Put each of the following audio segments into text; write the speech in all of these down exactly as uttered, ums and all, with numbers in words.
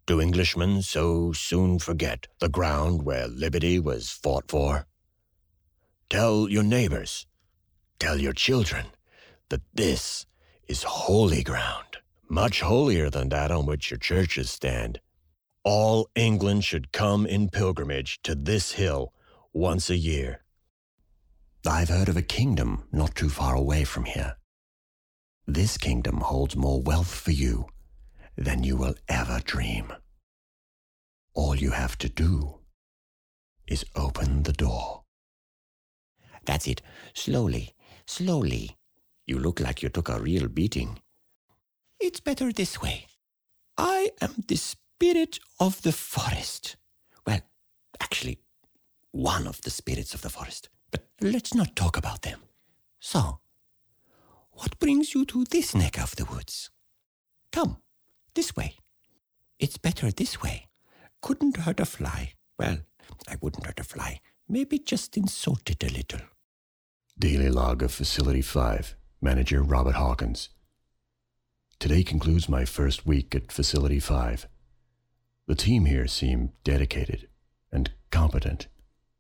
Do Englishmen so soon forget the ground where liberty was fought for? Tell your neighbors, tell your children, that this is holy ground, much holier than that on which your churches stand. All England should come in pilgrimage to this hill once a year. I've heard of a kingdom not too far away from here. This kingdom holds more wealth for you than you will ever dream. All you have to do is open the door. That's it. Slowly, slowly. You look like you took a real beating. It's better this way. I am the spirit of the forest. Well, actually, one of the spirits of the forest. But let's not talk about them. So, what brings you to this neck of the woods? Come, this way. It's better this way. Couldn't hurt a fly. Well, I wouldn't hurt a fly. Maybe just insult it a little. Daily log of Facility five, Manager Robert Hawkins. Today concludes my first week at Facility five. The team here seem dedicated and competent.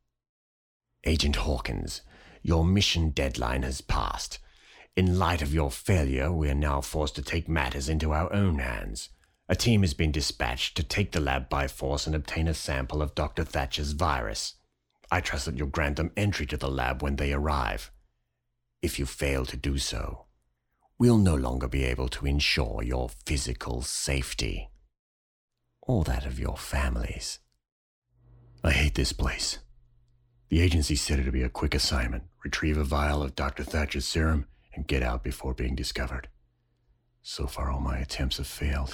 Agent Hawkins, your mission deadline has passed. In light of your failure, we are now forced to take matters into our own hands. A team has been dispatched to take the lab by force and obtain a sample of Doctor Thatcher's virus. I trust that you'll grant them entry to the lab when they arrive. If you fail to do so, we'll no longer be able to ensure your physical safety, or that of your families. I hate this place. The agency said it'd be a quick assignment, retrieve a vial of Doctor Thatcher's serum, and get out before being discovered. So far, all my attempts have failed.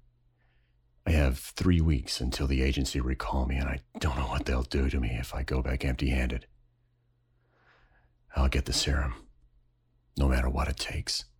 I have three weeks until the agency recall me, and I don't know what they'll do to me if I go back empty-handed. I'll get the serum, no matter what it takes.